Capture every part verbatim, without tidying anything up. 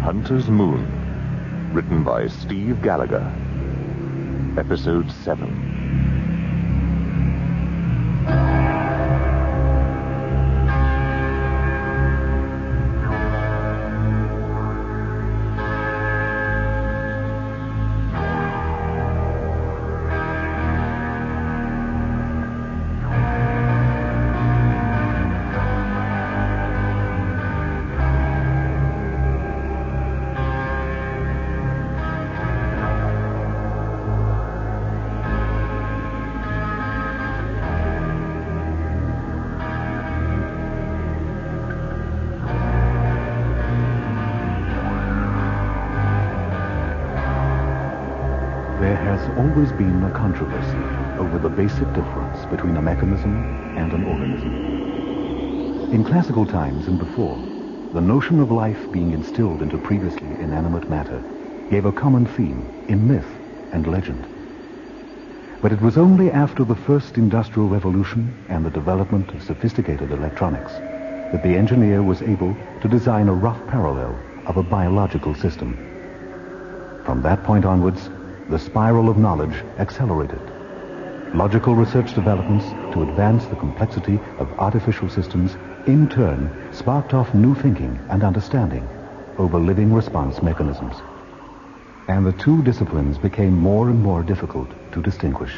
Hunter's Moon, written by Steve Gallagher. Episode seven. There has always been a controversy over the basic difference between a mechanism and an organism. In classical times and before, the notion of life being instilled into previously inanimate matter gave a common theme in myth and legend. But it was only after the first industrial revolution and the development of sophisticated electronics that the engineer was able to design a rough parallel of a biological system. From that point onwards, the spiral of knowledge accelerated. Logical research developments to advance the complexity of artificial systems in turn sparked off new thinking and understanding over living response mechanisms. And the two disciplines became more and more difficult to distinguish.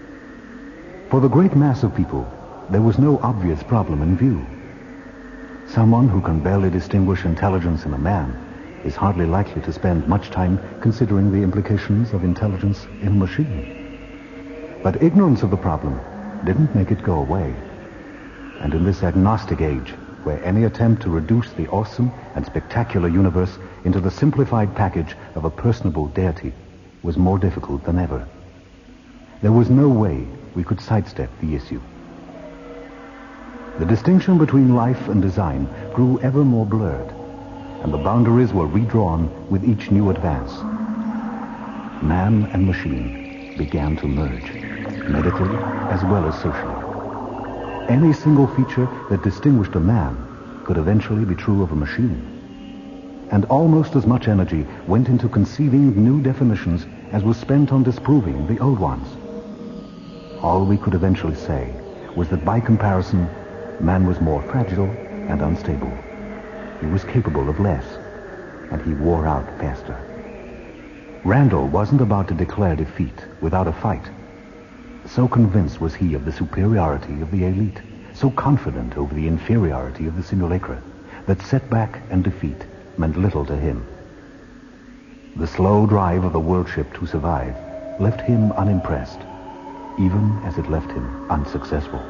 For the great mass of people, there was no obvious problem in view. Someone who can barely distinguish intelligence in a man is hardly likely to spend much time considering the implications of intelligence in a machine. But ignorance of the problem didn't make it go away. And in this agnostic age, where any attempt to reduce the awesome and spectacular universe into the simplified package of a personable deity was more difficult than ever, there was no way we could sidestep the issue. The distinction between life and design grew ever more blurred, and the boundaries were redrawn with each new advance. Man and machine began to merge, medically as well as socially. Any single feature that distinguished a man could eventually be true of a machine. And almost as much energy went into conceiving new definitions as was spent on disproving the old ones. All we could eventually say was that by comparison, man was more fragile and unstable. He was capable of less, and he wore out faster. Randall wasn't about to declare defeat without a fight. So convinced was he of the superiority of the elite, so confident over the inferiority of the simulacra, that setback and defeat meant little to him. The slow drive of the world ship to survive left him unimpressed, even as it left him unsuccessful.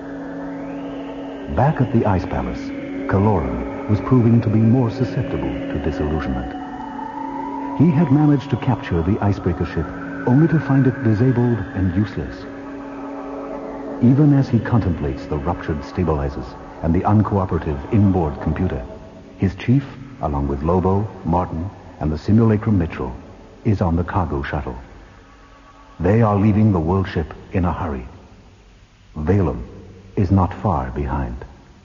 Back at the Ice Palace, Kaloran was proving to be more susceptible to disillusionment. He had managed to capture the icebreaker ship only to find it disabled and useless. Even as he contemplates the ruptured stabilizers and the uncooperative inboard computer, his chief, along with Lobo, Martin, and the simulacrum Mitchell, is on the cargo shuttle. They are leaving the world ship in a hurry. Valen is not far behind.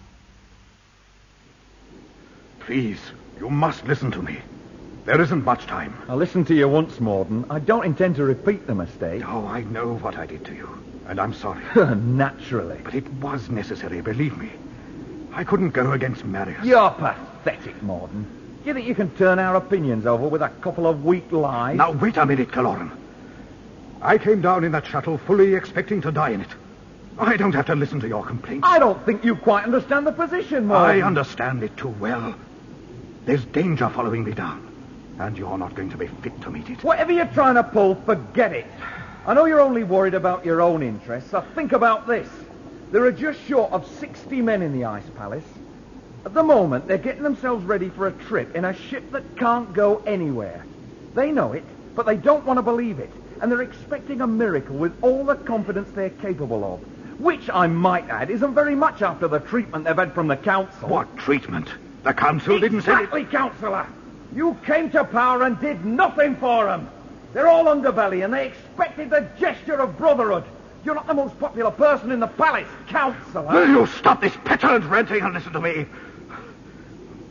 Please, you must listen to me. There isn't much time. I listened to you once, Morden. I don't intend to repeat the mistake. Oh, I know what I did to you, and I'm sorry. Naturally. But it was necessary, believe me. I couldn't go against Marius. You're pathetic, Morden. Do you think you can turn our opinions over with a couple of weak lies? Now, wait a minute, Kaloran. I came down in that shuttle fully expecting to die in it. I don't have to listen to your complaints. I don't think you quite understand the position, Morden. I understand it too well. There's danger following me down, and you're not going to be fit to meet it. Whatever you're trying to pull, forget it. I know you're only worried about your own interests, so think about this. There are just short of sixty men in the Ice Palace. At the moment, they're getting themselves ready for a trip in a ship that can't go anywhere. They know it, but they don't want to believe it, and they're expecting a miracle with all the confidence they're capable of, which, I might add, isn't very much after the treatment they've had from the Council. What treatment? The Council didn't say... Exactly, Councillor. You came to power and did nothing for them. They're all underbelly, and they expected the gesture of brotherhood. You're not the most popular person in the palace, Councillor. Will you stop this petulant ranting and listen to me?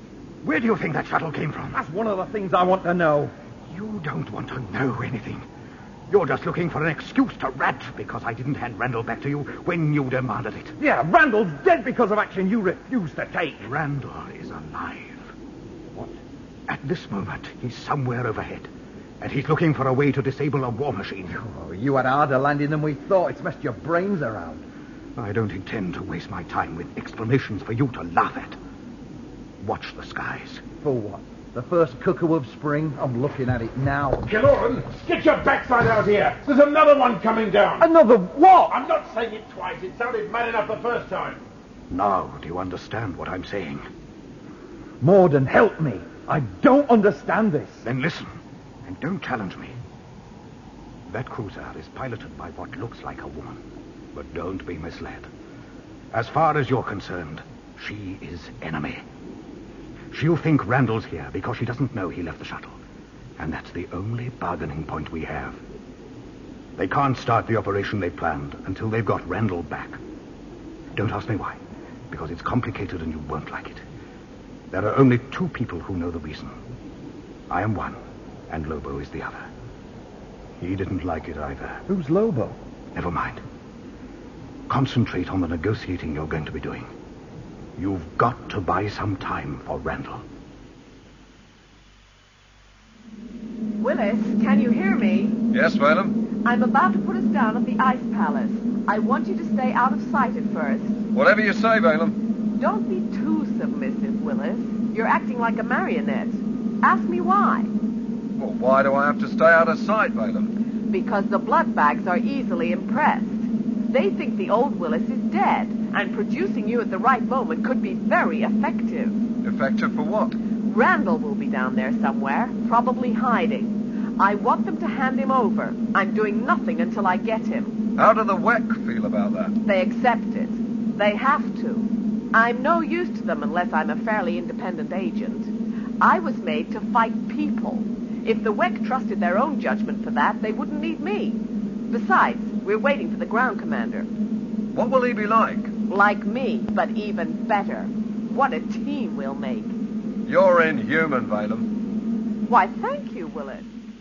Where do you think that shuttle came from? That's one of the things I want to know. You don't want to know anything. You're just looking for an excuse to rat because I didn't hand Randall back to you when you demanded it. Yeah, Randall's dead because of action you refused to take. Randall is alive. What? At this moment, he's somewhere overhead. And he's looking for a way to disable a war machine. Oh, you had a harder landing than we thought. It's messed your brains around. I don't intend to waste my time with explanations for you to laugh at. Watch the skies. For what? The first cuckoo of spring? I'm looking at it now. Gilloran, get your backside out here. There's another one coming down. Another what? I'm not saying it twice. It sounded mad enough the first time. Now, do you understand what I'm saying? Morden, help me. I don't understand this. Then listen, and don't challenge me. That cruiser is piloted by what looks like a woman. But don't be misled. As far as you're concerned, she is enemy. She'll think Randall's here because she doesn't know he left the shuttle. And that's the only bargaining point we have. They can't start the operation they planned until they've got Randall back. Don't ask me why, because it's complicated and you won't like it. There are only two people who know the reason. I am one, and Lobo is the other. He didn't like it either. Who's Lobo? Never mind. Concentrate on the negotiating you're going to be doing. You've got to buy some time for Randall. Willis, can you hear me? Yes, madam. I'm about to put us down at the Ice Palace. I want you to stay out of sight at first. Whatever you say, madam. Don't be too submissive, Willis. You're acting like a marionette. Ask me why. Well, why do I have to stay out of sight, madam? Because the bloodbags are easily impressed. They think the old Willis is dead, and producing you at the right moment could be very effective. Effective for what? Randall will be down there somewhere, probably hiding. I want them to hand him over. I'm doing nothing until I get him. How do the W E C feel about that? They accept it. They have to. I'm no use to them unless I'm a fairly independent agent. I was made to fight people. If the W E C trusted their own judgment for that, they wouldn't need me. Besides, we're waiting for the ground commander. What will he be like? Like me, but even better. What a team we'll make. You're inhuman, Valem. Why, thank you, Willis.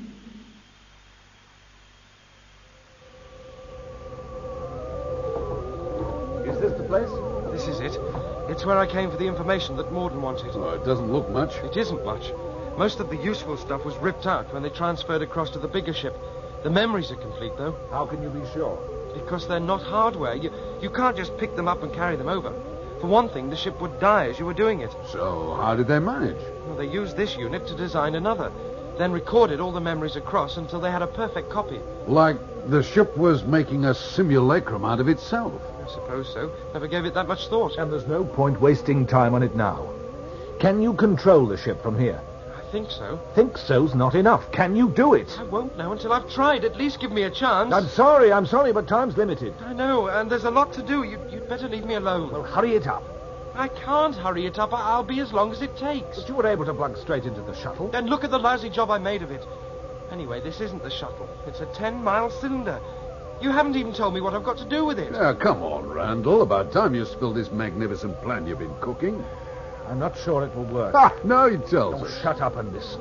Is this the place? This is it. It's where I came for the information that Morden wanted. Oh, it doesn't look much. It isn't much. Most of the useful stuff was ripped out when they transferred across to the bigger ship. The memories are complete, though. How can you be sure? Because they're not hardware. You, you can't just pick them up and carry them over. For one thing, the ship would die as you were doing it. So, how did they manage? Well, they used this unit to design another, then recorded all the memories across until they had a perfect copy. Like the ship was making a simulacrum out of itself. I suppose so. Never gave it that much thought. And there's no point wasting time on it now. Can you control the ship from here? I think so. Think so's not enough. Can you do it? I won't know until I've tried. At least give me a chance. I'm sorry, I'm sorry, but time's limited. I know, and there's a lot to do. You, you'd better leave me alone. Well, hurry it up. I can't hurry it up. I- I'll be as long as it takes. But you were able to plug straight into the shuttle. Then look at the lousy job I made of it. Anyway, this isn't the shuttle. It's a ten-mile cylinder. You haven't even told me what I've got to do with it. Yeah, come on, Randall. About time you spilled this magnificent plan you've been cooking. I'm not sure it will work. Ah, now he tells Oh, us. shut up and listen.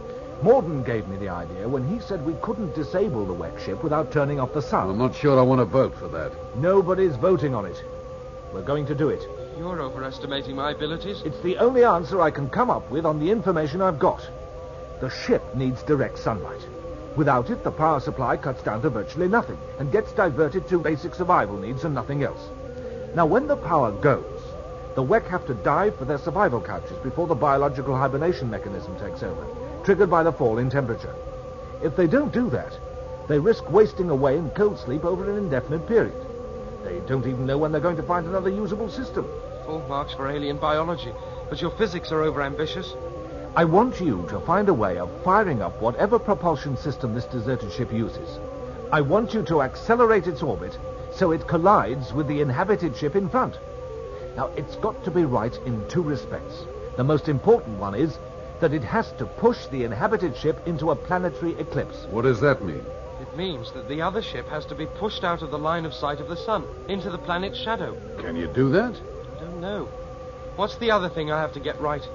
Morden gave me the idea when he said we couldn't disable the W E C ship without turning off the sun. I'm not sure I want to vote for that. Nobody's voting on it. We're going to do it. You're overestimating my abilities. It's the only answer I can come up with on the information I've got. The ship needs direct sunlight. Without it, the power supply cuts down to virtually nothing and gets diverted to basic survival needs and nothing else. Now, when the power goes, the W E C have to dive for their survival couches before the biological hibernation mechanism takes over, triggered by the fall in temperature. If they don't do that, they risk wasting away in cold sleep over an indefinite period. They don't even know when they're going to find another usable system. Full marks for alien biology, but your physics are overambitious. I want you to find a way of firing up whatever propulsion system this deserted ship uses. I want you to accelerate its orbit so it collides with the inhabited ship in front. Now, it's got to be right in two respects. The most important one is that it has to push the inhabited ship into a planetary eclipse. What does that mean? It means that the other ship has to be pushed out of the line of sight of the sun, into the planet's shadow. Can you do that? I don't know. What's the other thing I have to get right?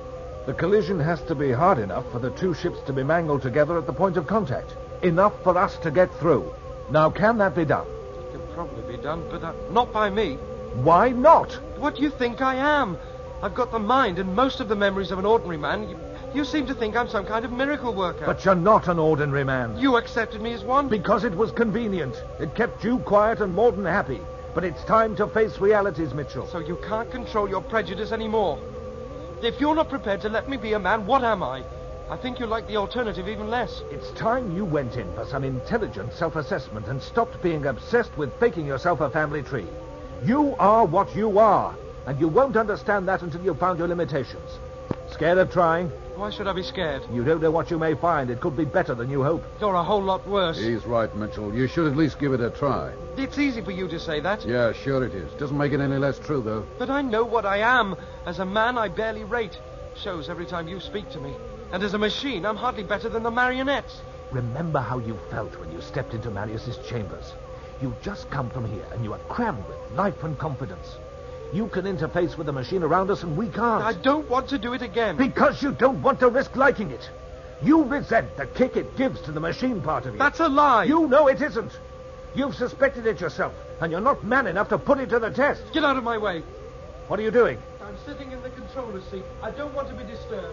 The collision has to be hard enough for the two ships to be mangled together at the point of contact. Enough for us to get through. Now, can that be done? It can probably be done, but uh, not by me. Why not? What do you think I am? I've got the mind and most of the memories of an ordinary man. You, you seem to think I'm some kind of miracle worker. But you're not an ordinary man. You accepted me as one. Because it was convenient. It kept you quiet and Morden happy. But it's time to face realities, Mitchell. So you can't control your prejudice anymore. If you're not prepared to let me be a man, what am I? I think you like the alternative even less. It's time you went in for some intelligent self-assessment and stopped being obsessed with faking yourself a family tree. You are what you are, and you won't understand that until you've found your limitations. Scared of trying? Why should I be scared? You don't know what you may find. It could be better than you hope. You're a whole lot worse. He's right, Mitchell. You should at least give it a try. It's easy for you to say that. Yeah, sure it is. Doesn't make it any less true, though. But I know what I am. As a man, I barely rate. Shows every time you speak to me. And as a machine, I'm hardly better than the marionettes. Remember how you felt when you stepped into Marius's chambers. You've just come from here, and you are crammed with life and confidence. You can interface with the machine around us, and we can't. I don't want to do it again. Because you don't want to risk liking it. You resent the kick it gives to the machine part of you. That's a lie. You know it isn't. You've suspected it yourself, and you're not man enough to put it to the test. Get out of my way. What are you doing? I'm sitting in the controller's seat. I don't want to be disturbed.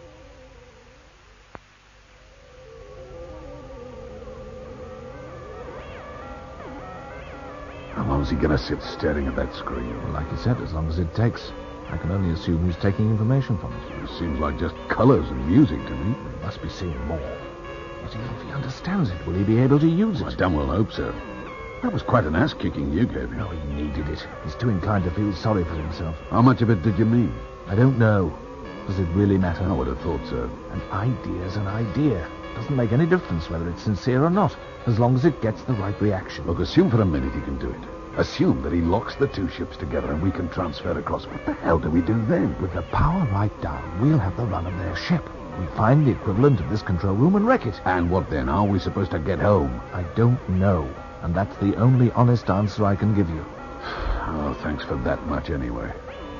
How long is he going to sit staring at that screen? Well, like you said, as long as it takes. I can only assume he's taking information from it. It seems like just colours and music to me. He must be seeing more. But even if he understands it, will he be able to use it? I damn well hope so. That was quite an ass-kicking you gave him. No, he needed it. He's too inclined to feel sorry for himself. How much of it did you mean? I don't know. Does it really matter? I would have thought so. An idea's an idea. Doesn't make any difference whether it's sincere or not, as long as it gets the right reaction. Look, assume for a minute he can do it. Assume that he locks the two ships together and we can transfer across. What the hell do we do then? With the power right down, we'll have the run of their ship. We find the equivalent of this control room and wreck it. And what then? How are we supposed to get home? I don't know. And that's the only honest answer I can give you. Oh, thanks for that much anyway.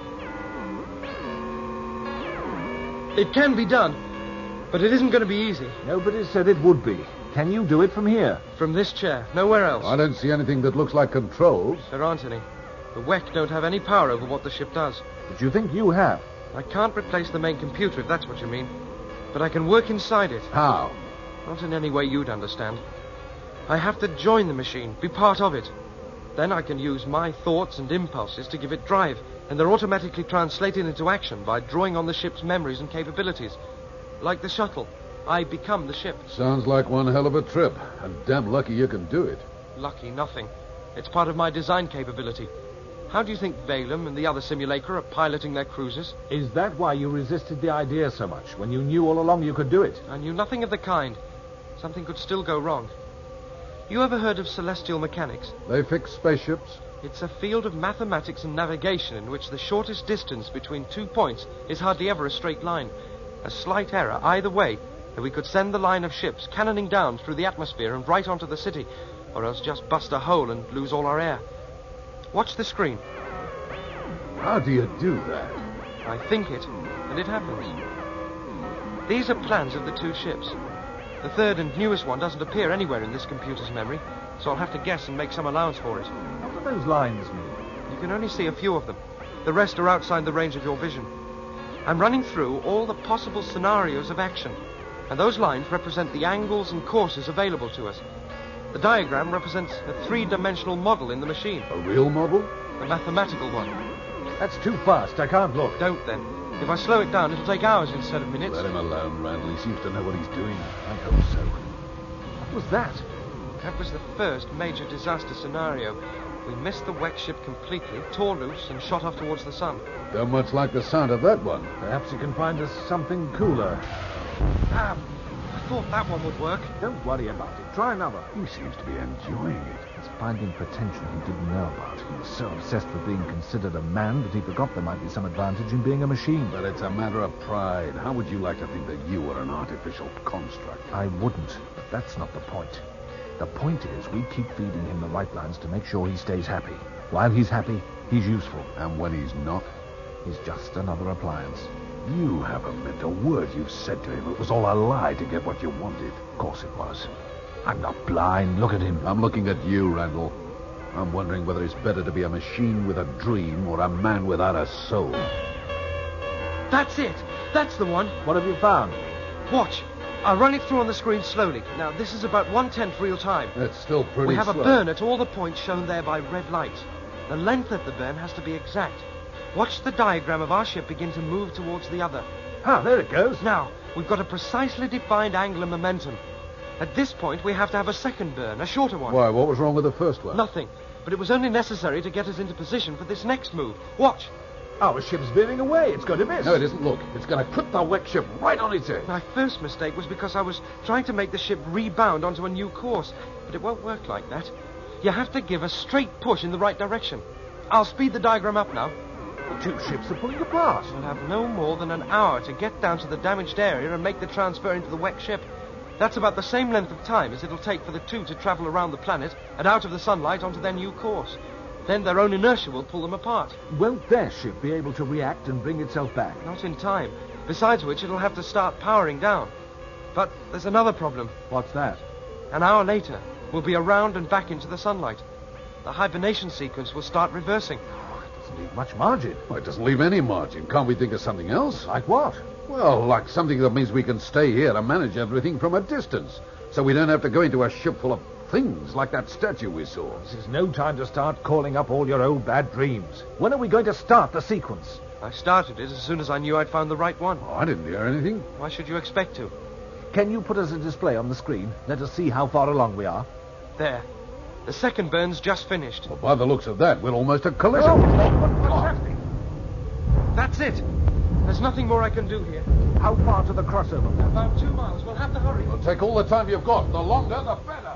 It can be done, but it isn't going to be easy. Nobody said it would be. Can you do it from here? From this chair, nowhere else. I don't see anything that looks like controls. There aren't any. The W E C don't have any power over what the ship does. But you think you have? I can't replace the main computer, if that's what you mean. But I can work inside it. How? Not in any way you'd understand. I have to join the machine, be part of it. Then I can use my thoughts and impulses to give it drive, and they're automatically translated into action by drawing on the ship's memories and capabilities. Like the shuttle, I become the ship. Sounds like one hell of a trip, and damn lucky you can do it. Lucky nothing. It's part of my design capability. How do you think Valem and the other simulacra are piloting their cruisers? Is that why you resisted the idea so much, when you knew all along you could do it? I knew nothing of the kind. Something could still go wrong. You ever heard of celestial mechanics? They fix spaceships? It's a field of mathematics and navigation in which the shortest distance between two points is hardly ever a straight line. A slight error either way, and we could send the line of ships cannoning down through the atmosphere and right onto the city, or else just bust a hole and lose all our air. Watch the screen. How do you do that? I think it, and it happens. These are plans of the two ships. The third and newest one doesn't appear anywhere in this computer's memory, so I'll have to guess and make some allowance for it. What do those lines mean? You can only see a few of them. The rest are outside the range of your vision. I'm running through all the possible scenarios of action, and those lines represent the angles and courses available to us. The diagram represents a three-dimensional model in the machine. A real model? A mathematical one. That's too fast. I can't look. Don't then. If I slow it down, it'll take hours instead of minutes. Let him alone, Randall. He seems to know what he's doing. I hope so. What was that? That was the first major disaster scenario. We missed the W E C ship completely, tore loose, and shot off towards the sun. Don't much like the sound of that one. Perhaps you can find us something cooler. Ah, I thought that one would work. Don't worry about it. Try another. He seems to be enjoying it. He's finding potential he didn't know about. He was so obsessed with being considered a man that he forgot there might be some advantage in being a machine. But it's a matter of pride. How would you like to think that you were an artificial construct? I wouldn't, but that's not the point. The point is we keep feeding him the right lines to make sure he stays happy. While he's happy, he's useful. And when he's not? He's just another appliance. You haven't meant a word you've said to him. It was all a lie to get what you wanted. Of course it was. I'm not blind. Look at him. I'm looking at you, Randall. I'm wondering whether it's better to be a machine with a dream or a man without a soul. That's it. That's the one. What have you found? Watch. I'll run it through on the screen slowly. Now, this is about one-tenth real time. It's still pretty We have slow. a burn at all the points shown there by red lights. The length of the burn has to be exact. Watch the diagram of our ship begin to move towards the other. Ah, there it goes. Now, we've got a precisely defined angle and momentum. At this point, we have to have a second burn, a shorter one. Why, what was wrong with the first one? Nothing. But it was only necessary to get us into position for this next move. Watch. Our ship's veering away. It's going to miss. No, it isn't. Look, it's going to put the wreck ship right on its edge. My first mistake was because I was trying to make the ship rebound onto a new course. But it won't work like that. You have to give a straight push in the right direction. I'll speed the diagram up now. The two ships are pulling apart. We'll have no more than an hour to get down to the damaged area and make the transfer into the wrecked ship. That's about the same length of time as it'll take for the two to travel around the planet and out of the sunlight onto their new course. Then their own inertia will pull them apart. Won't their ship be able to react and bring itself back? Not in time. Besides which, it'll have to start powering down. But there's another problem. What's that? An hour later, we'll be around and back into the sunlight. The hibernation sequence will start reversing. Oh, it doesn't leave much margin. Well, it doesn't leave any margin. Can't we think of something else? Like what? Well, like something that means we can stay here and manage everything from a distance, so we don't have to go into a ship full of things like that statue we saw. This is no time to start calling up all your old bad dreams. When are we going to start the sequence? I started it as soon as I knew I'd found the right one. Oh, I didn't hear anything. Why should you expect to? Can you put us a display on the screen? Let us see how far along we are. There. The second burn's just finished. Well, by the looks of that, we're almost at collision. Oh, That's it. There's nothing more I can do here. how far to the crossover? About two miles. We'll have to hurry. Well, take all the time you've got. The longer, the better.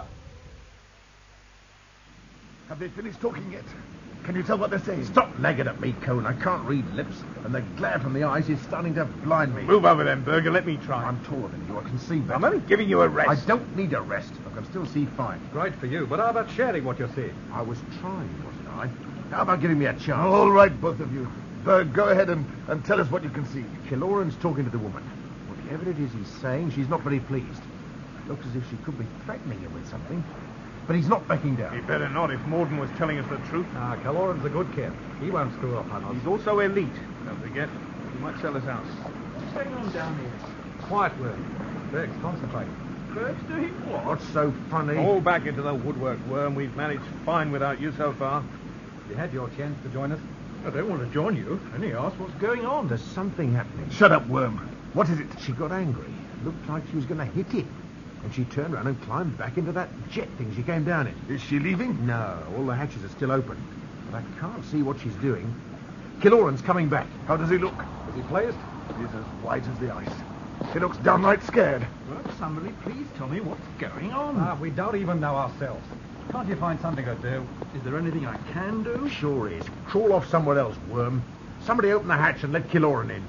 Have they finished talking yet? Can you tell what they're saying? Stop nagging at me, Cone. I can't read lips, and the glare from the eyes is starting to blind me. Move over then, Berger. Let me try. I'm taller than you. I can see better. I'm only giving you a I rest. don't need a rest. I can still see fine. Right for you, but how about sharing what you're seeing? I was trying, wasn't I? How about giving me a chance? All right, both of you. Berg, go ahead and, and tell us what you can see. Killoran's talking to the woman. Whatever it is he's saying, she's not very pleased. Looks as if she could be threatening him with something. But he's not backing down. He better not if Morden was telling us the truth. Ah, Caloran's a good kid. He won't screw up on us. He's also elite. Don't forget, he might sell his house. What's going on down here? Quiet, Will. Berg's concentrating. Berg's doing what? What's so funny? All back into the woodwork, Worm. We've managed fine without you so far. You had your chance to join us. I don't want to join you. Only ask what's going on. There's something happening. Shut up, Worm. What is it? She got angry. Looked like she was going to hit him. And she turned around and climbed back into that jet thing she came down in. Is she leaving? No, all the hatches are still open. But I can't see what she's doing. Killoran's coming back. How does he look? Is he pleased? He's as white as the ice. He looks downright scared. Well, somebody please tell me what's going on. Ah, we don't even know ourselves. Can't you find something to do? Is there anything I can do? Sure is. Crawl off somewhere else, Worm. Somebody open the hatch and let Killoran in.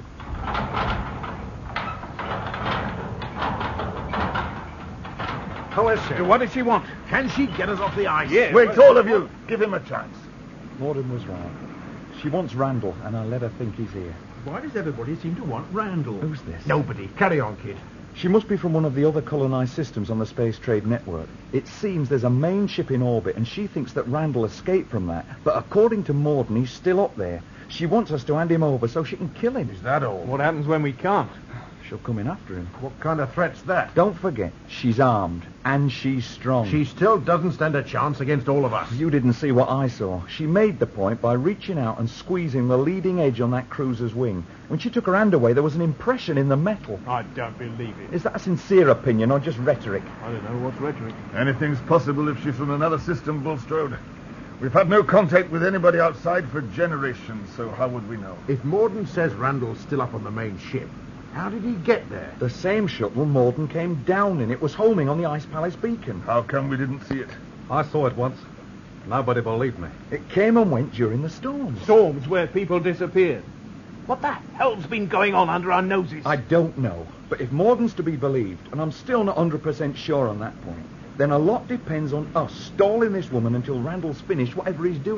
Who is she? What does she want? Can she get us off the ice? Yes. Wait, all of you. Give him a chance. Morden was right. She wants Randall, and I let her think he's here. Why does everybody seem to want Randall? Who's this? Nobody. Carry on, kid. She must be from one of the other colonized systems on the Space Trade Network. It seems there's a main ship in orbit, and she thinks that Randall escaped from that. But according to Morden, he's still up there. She wants us to hand him over so she can kill him. Is that all? What happens when we can't? She'll come in after him. What kind of threat's that? Don't forget, she's armed, and she's strong. She still doesn't stand a chance against all of us. You didn't see what I saw. She made the point by reaching out and squeezing the leading edge on that cruiser's wing. When she took her hand away, there was an impression in the metal. I don't believe it. Is that a sincere opinion or just rhetoric? I don't know what's rhetoric. Anything's possible if she's from another system, Bulstrode. We've had no contact with anybody outside for generations, so how would we know? If Morden says Randall's still up on the main ship, how did he get there? The same shuttle Morden came down in. It was homing on the Ice Palace beacon. How come we didn't see it? I saw it once. Nobody believed me. It came and went during the storm. Storms where people disappeared. What the hell's been going on under our noses? I don't know. But if Morden's to be believed, and I'm still not one hundred percent sure on that point, then a lot depends on us stalling this woman until Randall's finished whatever he's doing.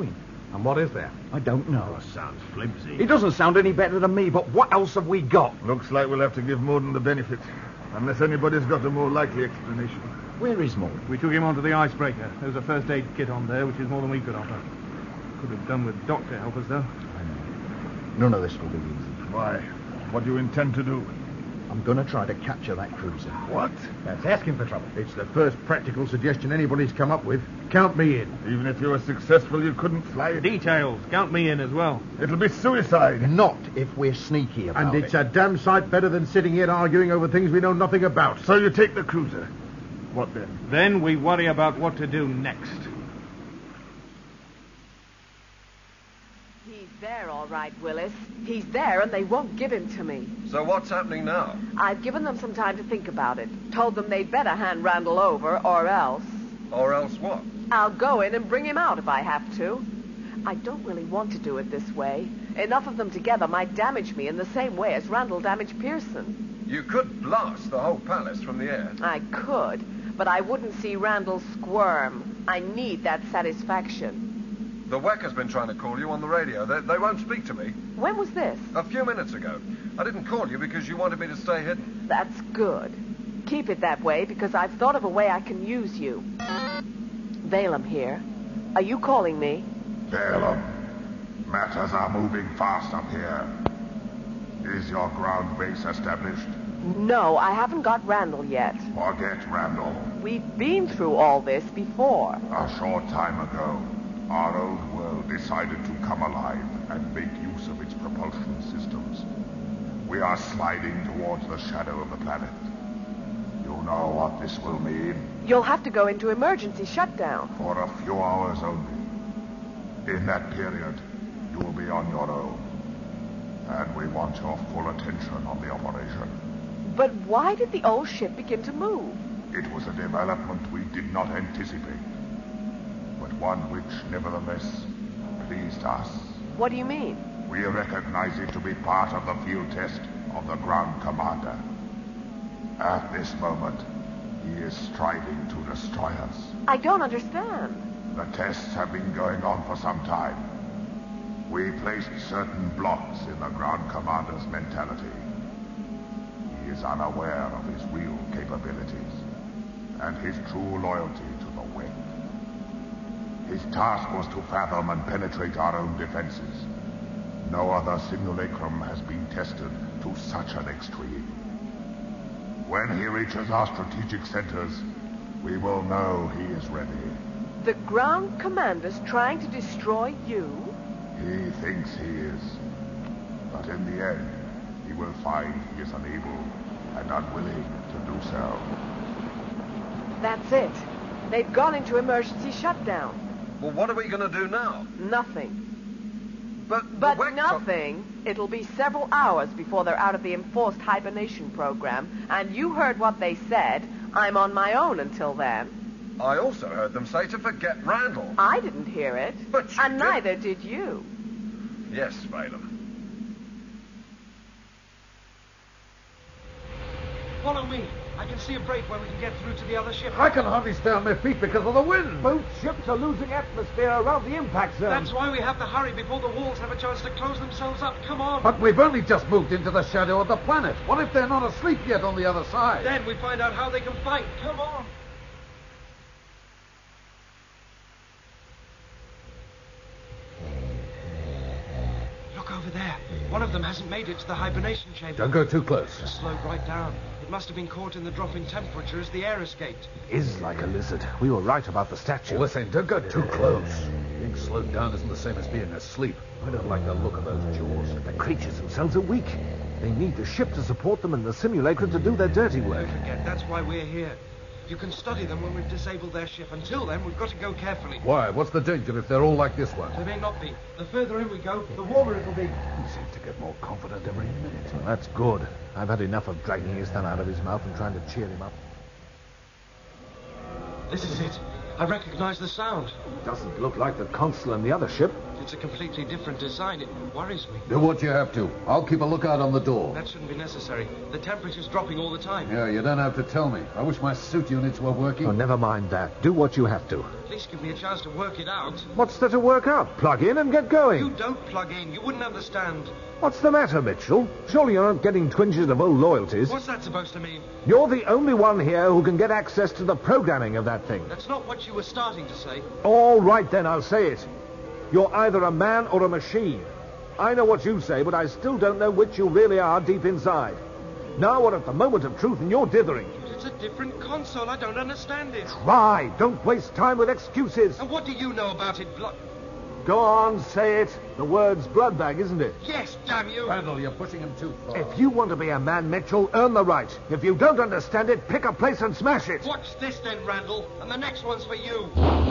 And what is there? I don't know. Oh, sounds flimsy. It doesn't sound any better than me, but what else have we got? Looks like we'll have to give Morden the benefit. Unless anybody's got a more likely explanation. Where is Morden? We took him onto the icebreaker. There was a first aid kit on there, which is more than we could offer. Could have done with Doc to help us, though. I know. None of this will be easy. Why? What do you intend to do? I'm going to try to capture that cruiser. What? That's asking for trouble. It's the first practical suggestion anybody's come up with. Count me in. Even if you were successful, you couldn't fly it. Details. Count me in as well. It'll be suicide. Not if we're sneaky about it. And it's a damn sight better than sitting here arguing over things we know nothing about. So you take the cruiser. What then? Then we worry about what to do next. He's there, all right, Willis. He's there, and they won't give him to me. So what's happening now? I've given them some time to think about it. Told them they'd better hand Randall over, or else... Or else what? I'll go in and bring him out if I have to. I don't really want to do it this way. Enough of them together might damage me in the same way as Randall damaged Pearson. You could blast the whole palace from the air. I could, but I wouldn't see Randall squirm. I need that satisfaction. The W E C has been trying to call you on the radio. They, they won't speak to me. When was this? A few minutes ago. I didn't call you because you wanted me to stay hidden. That's good. Keep it that way, because I've thought of a way I can use you. Balaam here. Are you calling me? Balaam, matters are moving fast up here. Is your ground base established? No, I haven't got Randall yet. Forget Randall. We've been through all this before. A short time ago, our old world decided to come alive and make use of its propulsion systems. We are sliding towards the shadow of the planet. You know what this will mean? You'll have to go into emergency shutdown. For a few hours only. In that period, you will be on your own. And we want your full attention on the operation. But why did the old ship begin to move? It was a development we did not anticipate. But one which, nevertheless, pleased us. What do you mean? We recognize it to be part of the field test of the ground commander. At this moment, he is striving to destroy us. I don't understand. The tests have been going on for some time. We placed certain blocks in the ground commander's mentality. He is unaware of his real capabilities and his true loyalty to the W E C. His task was to fathom and penetrate our own defenses. No other simulacrum has been tested to such an extreme. When he reaches our strategic centers, we will know he is ready. The ground commander's trying to destroy you? He thinks he is. But in the end, he will find he is unable and unwilling to do so. That's it. They've gone into emergency shutdown. Well, what are we going to do now? Nothing. But, but W E C nothing. It'll be several hours before they're out of the enforced hibernation program. And you heard what they said. I'm on my own until then. I also heard them say to forget Randall. I didn't hear it. But you And did. neither did you. Yes, Balaam. Follow me. I can see a break where we can get through to the other ship. I can hardly stay on my feet because of the wind. Both ships are losing atmosphere around the impact zone. That's why we have to hurry before the walls have a chance to close themselves up. Come on. But we've only just moved into the shadow of the planet. What if they're not asleep yet on the other side? Then we find out how they can fight. Come on. Look over there. One of them hasn't made it to the hibernation chamber. Don't go too close. It's slowed right down. It must have been caught in the drop in temperature as the air escaped. Is like a lizard. We were right about the statue. Listen, don't go too close. Being slowed down isn't the same as being asleep. I don't like the look of those jaws. The creatures themselves are weak. They need the ship to support them and the simulacrum to do their dirty work. Don't forget, that's why we're here. You can study them when we've disabled their ship. Until then, we've got to go carefully. Why? What's the danger if they're all like this one? They may not be. The further in we go, the warmer it'll be. He seems to get more confident every minute. Well, that's good. I've had enough of dragging his thumb out of his mouth and trying to cheer him up. This is it. I recognize the sound. Doesn't look like the Consul and the other ship. It's a completely different design. It worries me. Do what you have to. I'll keep a lookout on the door. That shouldn't be necessary. The temperature's dropping all the time. Yeah, you don't have to tell me. I wish my suit units were working. Oh, never mind that. Do what you have to. At least give me a chance to work it out. What's there to work out? Plug in and get going. You don't plug in. You wouldn't understand. What's the matter, Mitchell? Surely you're not getting twinges of old loyalties. What's that supposed to mean? You're the only one here who can get access to the programming of that thing. That's not what you were starting to say. All right, then, I'll say it. You're either a man or a machine. I know what you say, but I still don't know which you really are deep inside. Now we're at the moment of truth and you're dithering. It's a different console. I don't understand it. Try. Don't waste time with excuses. And what do you know about it, Blood... Go on, say it. The word's blood bag, isn't it? Yes, damn you. Randall, you're pushing him too far. If you want to be a man, Mitchell, earn the right. If you don't understand it, pick a place and smash it. Watch this then, Randall. And the next one's for you.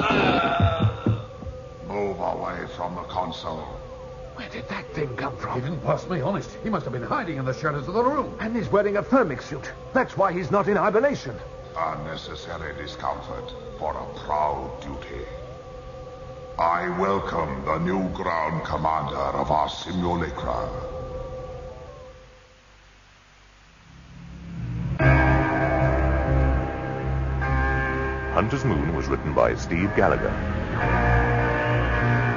Move away from the console. Where did that thing come from? He didn't pass me, honest. He must have been hiding in the shadows of the room. And he's wearing a thermic suit. That's why he's not in hibernation. Unnecessary discomfort for a proud duty. I welcome the new ground commander of our simulacra. Hunter's Moon was written by Steve Gallagher.